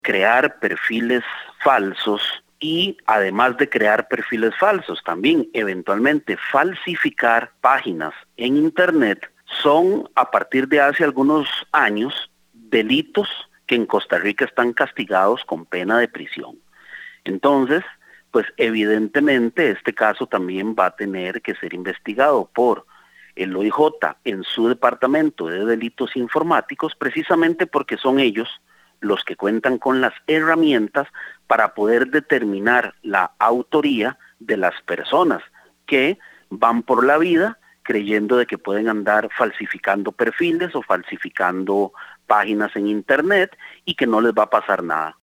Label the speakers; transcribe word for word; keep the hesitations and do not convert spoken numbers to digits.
Speaker 1: crear perfiles falsos y además de crear perfiles falsos, también eventualmente falsificar páginas en Internet son a partir de hace algunos años delitos que en Costa Rica están castigados con pena de prisión. Entonces, pues evidentemente este caso también va a tener que ser investigado por el O I J en su departamento de delitos informáticos, precisamente porque son ellos los que cuentan con las herramientas para poder determinar la autoría de las personas que van por la vida creyendo de que pueden andar falsificando perfiles o falsificando páginas en Internet y que no les va a pasar nada.